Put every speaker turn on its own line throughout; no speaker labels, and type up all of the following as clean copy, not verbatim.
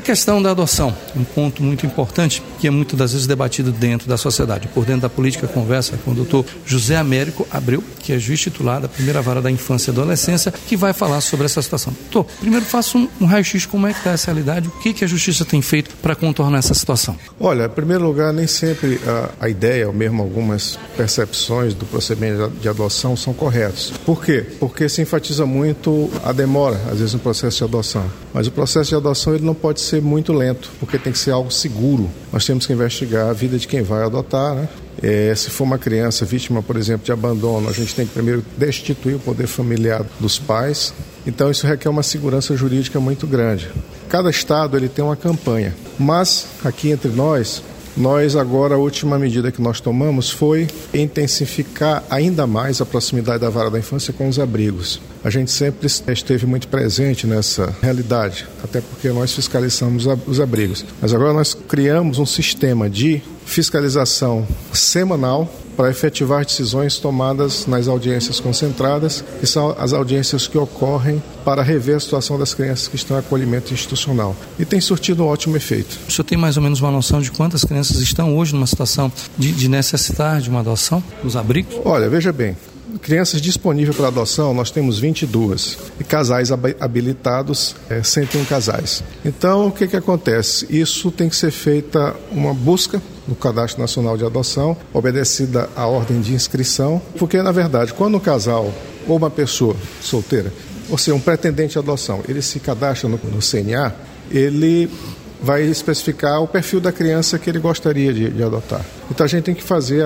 questão da adoção, um ponto muito importante que é muitas das vezes debatido dentro da sociedade. Por dentro da política, conversa com o doutor José Américo Abreu, que é juiz titular da primeira vara da infância e adolescência, que vai falar sobre essa situação. Doutor, primeiro faça um raio-x, como é que está essa realidade, o que a justiça tem feito para contornar essa situação?
Olha, em primeiro lugar, nem sempre a ideia, ou mesmo algumas percepções do procedimento de adoção são corretas. Por quê? Porque se enfatiza muito a demora, às vezes, no processo de adoção. Mas o processo de adoção ele não pode ser muito lento, porque tem que ser algo seguro. Nós temos que investigar a vida de quem vai adotar, né? Se for uma criança vítima, por exemplo, de abandono, a gente tem que primeiro destituir o poder familiar dos pais. Então isso requer uma segurança jurídica muito grande. Cada estado ele tem uma campanha, mas aqui entre nós agora a última medida que nós tomamos foi intensificar ainda mais a proximidade da vara da infância com os abrigos. A gente sempre esteve muito presente nessa realidade, até porque nós fiscalizamos os abrigos. Mas agora nós criamos um sistema de fiscalização semanal para efetivar decisões tomadas nas audiências concentradas, que são as audiências que ocorrem para rever a situação das crianças que estão em acolhimento institucional. E tem surtido um ótimo efeito.
O senhor tem mais ou menos uma noção de quantas crianças estão hoje numa situação de necessitar de uma adoção nos abrigos?
Olha, veja bem, crianças disponíveis para adoção, nós temos 22. E casais habilitados, 101 casais. Então, o que acontece? Isso tem que ser feita uma busca no Cadastro Nacional de Adoção, obedecida à ordem de inscrição, porque, na verdade, quando um casal ou uma pessoa solteira, ou seja, um pretendente à adoção, ele se cadastra no CNA, ele vai especificar o perfil da criança que ele gostaria de adotar. Então, a gente tem que fazer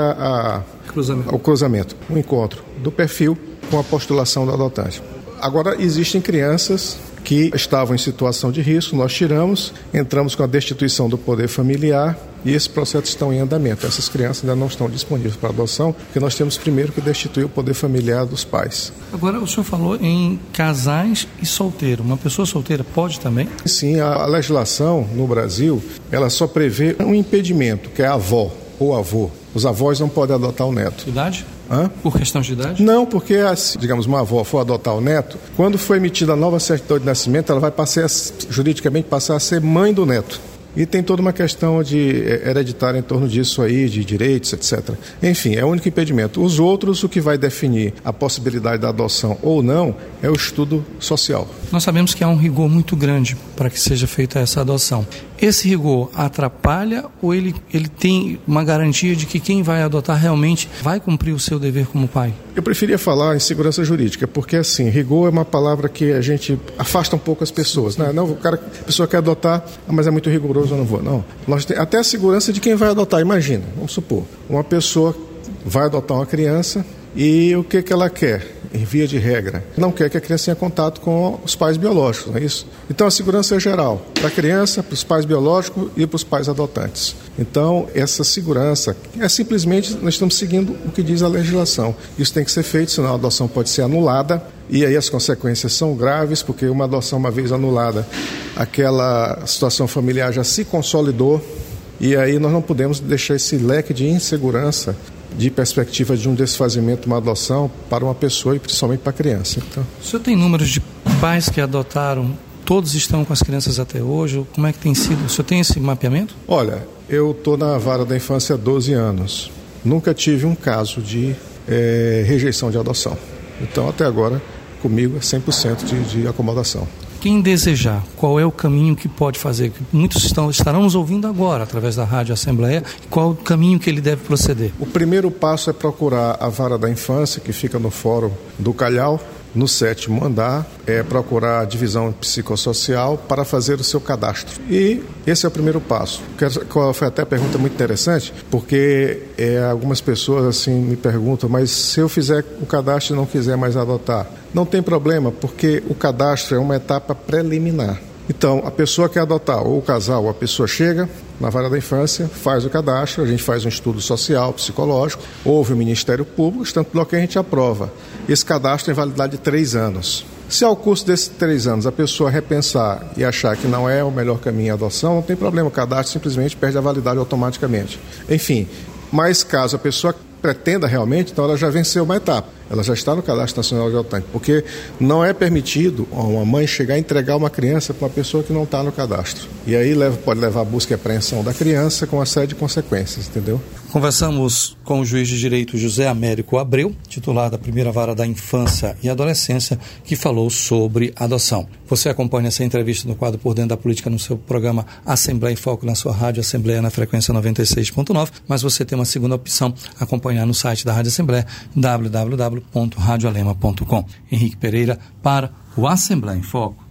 o cruzamento, o encontro do perfil com a postulação do adotante. Agora, existem crianças que estavam em situação de risco, nós tiramos, entramos com a destituição do poder familiar e esse processo está em andamento. Essas crianças ainda não estão disponíveis para adoção, porque nós temos primeiro que destituir o poder familiar dos pais.
Agora, o senhor falou em casais e solteiro. Uma pessoa solteira pode também?
Sim, a legislação no Brasil, ela só prevê um impedimento, que é a avó ou avô. Os avós não podem adotar o neto.
Idade?
Hã?
Por questão de idade?
Não, porque, digamos, uma avó for adotar o neto, quando for emitida a nova certidão de nascimento, ela vai juridicamente passar a ser mãe do neto. E tem toda uma questão de hereditária em torno disso aí, de direitos, etc. Enfim, é o único impedimento. Os outros, o que vai definir a possibilidade da adoção ou não, é o estudo social.
Nós sabemos que há um rigor muito grande para que seja feita essa adoção. Esse rigor atrapalha ou ele tem uma garantia de que quem vai adotar realmente vai cumprir o seu dever como pai?
Eu preferia falar em segurança jurídica, porque assim, rigor é uma palavra que a gente afasta um pouco as pessoas. Né? Não, a pessoa quer adotar, mas é muito rigoroso, eu não vou. Não. Nós temos até a segurança de quem vai adotar. Imagina, vamos supor, uma pessoa vai adotar uma criança e o que ela quer? Em via de regra, não quer que a criança tenha contato com os pais biológicos, não é isso? Então a segurança é geral, para a criança, para os pais biológicos e para os pais adotantes. Então essa segurança é simplesmente, nós estamos seguindo o que diz a legislação. Isso tem que ser feito, senão a adoção pode ser anulada e aí as consequências são graves, porque uma adoção uma vez anulada, aquela situação familiar já se consolidou e aí nós não podemos deixar esse leque de insegurança de perspectiva de um desfazimento, uma adoção para uma pessoa e principalmente para a criança. Então...
O senhor tem números de pais que adotaram? Todos estão com as crianças até hoje? Como é que tem sido? O senhor tem esse mapeamento?
Olha, eu estou na vara da infância há 12 anos. Nunca tive um caso de rejeição de adoção. Então, até agora, comigo é 100% de acomodação.
Quem desejar, qual é o caminho que pode fazer? Muitos estarão nos ouvindo agora, através da Rádio Assembleia. Qual o caminho que ele deve proceder?
O primeiro passo é procurar a vara da infância, que fica no Fórum do Calhau, no 7º andar, procurar a divisão psicossocial para fazer o seu cadastro. E esse é o primeiro passo. Foi até uma pergunta muito interessante, porque algumas pessoas assim me perguntam, mas se eu fizer o cadastro e não quiser mais adotar, não tem problema, porque o cadastro é uma etapa preliminar. Então, a pessoa quer adotar, ou o casal, ou a pessoa chega na vara da infância, faz o cadastro, a gente faz um estudo social, psicológico, ouve o Ministério Público, tanto bloqueio a gente aprova. Esse cadastro tem validade de 3 anos. Se ao curso desses 3 anos a pessoa repensar e achar que não é o melhor caminho a adoção, não tem problema, o cadastro simplesmente perde a validade automaticamente. Enfim, mas caso a pessoa pretenda realmente, então ela já venceu uma etapa. ela já está no Cadastro Nacional de Adotantes, porque não é permitido uma mãe chegar e entregar uma criança para uma pessoa que não está no cadastro. E aí pode levar a busca e apreensão da criança com uma série de consequências, entendeu?
Conversamos com o juiz de direito José Américo Abreu, titular da primeira vara da infância e adolescência, que falou sobre adoção. Você acompanha essa entrevista no quadro Por Dentro da Política no seu programa Assembleia em Foco, na sua rádio Assembleia na frequência 96.9, mas você tem uma segunda opção, acompanhar no site da Rádio Assembleia, www.radioalema.com. Henrique Pereira para o Assembleia em Foco.